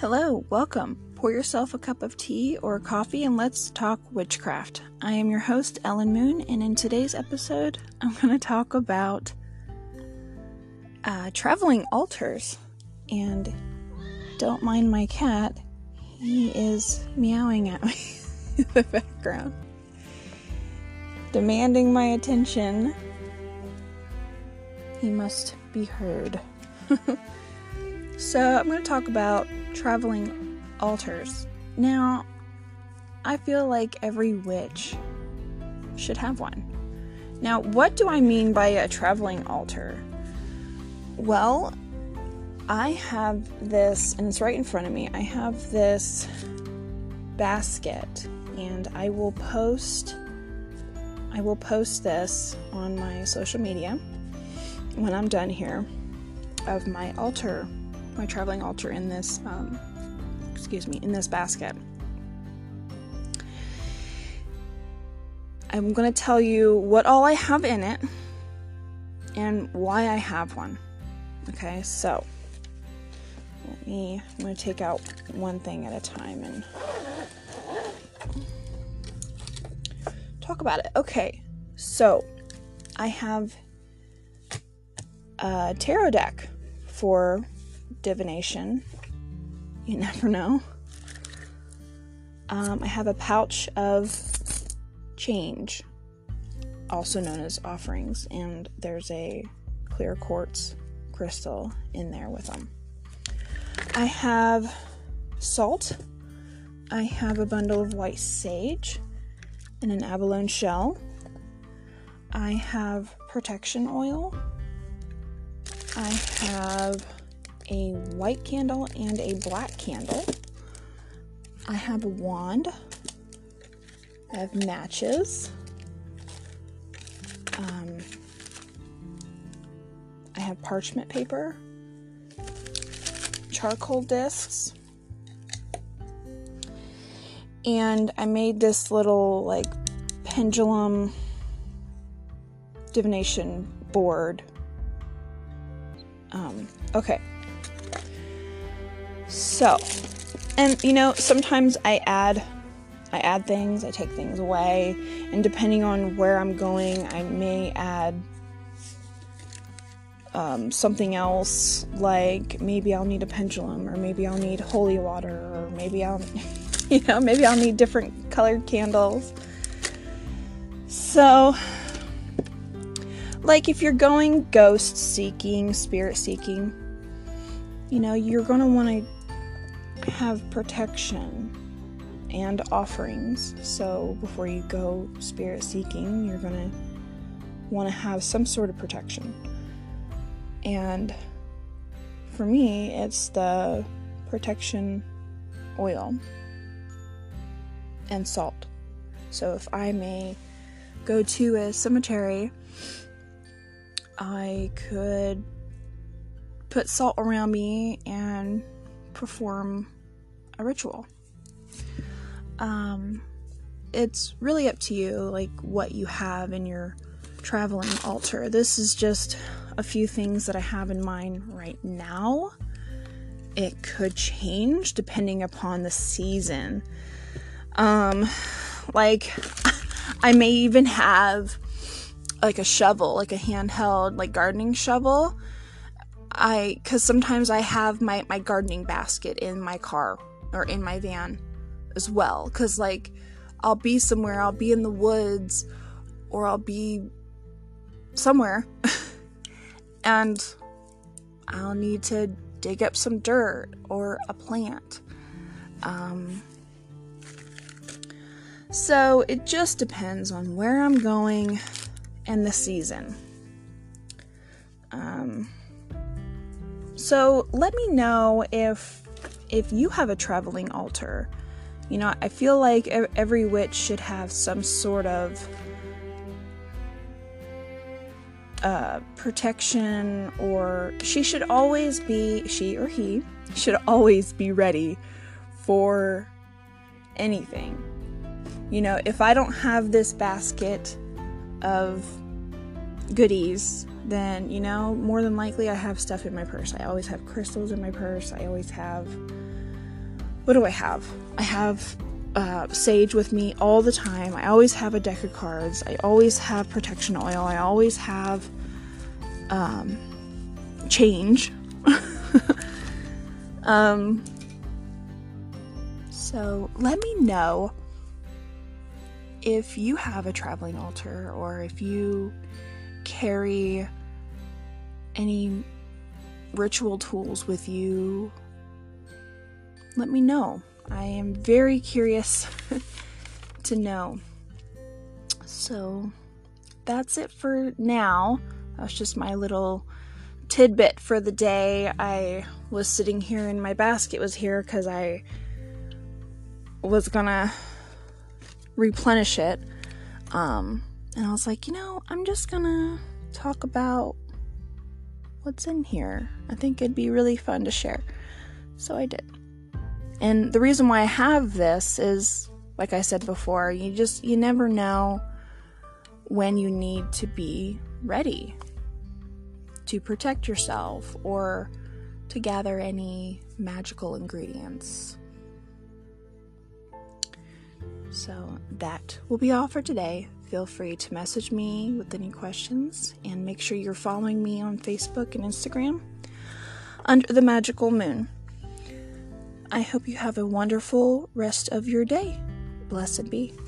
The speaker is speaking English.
Hello, welcome. Pour yourself a cup of tea or coffee and let's talk witchcraft. I am your host, Ellen Moon, and in today's episode, I'm going to talk about traveling altars. And don't mind my cat, he is meowing at me in the background, demanding my attention. He must be heard. So I'm going to talk about traveling altars. Now, I feel like every witch should have one. Now, what do I mean by a traveling altar? Well, I have this, and it's right in front of me. I have this basket, and I will post this on my social media when I'm done here of my altar, my traveling altar in this in this basket. I'm going to tell you what all I have in it and why I have one. Okay, so I'm going to take out one thing at a time and talk about it. Okay, so I have a tarot deck for divination. You never know. I have a pouch of change, also known as offerings, and there's a clear quartz crystal in there with them. I have salt. I have a bundle of white sage and an abalone shell. I have protection oil. I have a white candle and a black candle. I have a wand. I have matches. I have parchment paper, charcoal discs, and I made this little pendulum divination board. Okay. So, and sometimes I add things, I take things away, and depending on where I'm going, I may add something else, like maybe I'll need a pendulum, or maybe I'll need holy water, or maybe I'll need different colored candles. So, if you're going ghost seeking, spirit seeking, you're going to want to have protection and offerings. So before you go spirit seeking, you're going to want to have some sort of protection. And for me, it's the protection oil and salt. So if I may go to a cemetery, I could put salt around me and perform a ritual. It's really up to you, what you have in your traveling altar. This is just a few things that I have in mind right now. It could change depending upon the season. I may even have a shovel, a handheld, gardening shovel. Because sometimes I have my gardening basket in my car or in my van as well. Because, I'll be somewhere, I'll be in the woods, or I'll be somewhere, and I'll need to dig up some dirt or a plant. So it just depends on where I'm going and the season. So let me know if you have a traveling altar. I feel like every witch should have some sort of protection, or she or he should always be ready for anything. If I don't have this basket of goodies, then, more than likely I have stuff in my purse. I always have crystals in my purse. I always have what do I have? I have sage with me all the time. I always have a deck of cards. I always have protection oil. I always have change. So let me know if you have a traveling altar, or if you carry any ritual tools with you. Let me know. I am very curious to know. So that's it for now. That's just my little tidbit for the day. I was sitting here and my basket was here because I was gonna replenish it. And I was like, I'm just gonna talk about what's in here. I think it'd be really fun to share. So I did. And the reason why I have this is, like I said before, you never know when you need to be ready to protect yourself or to gather any magical ingredients. So that will be all for today. Feel free to message me with any questions, and make sure you're following me on Facebook and Instagram under the Magical Moon. I hope you have a wonderful rest of your day. Blessed be.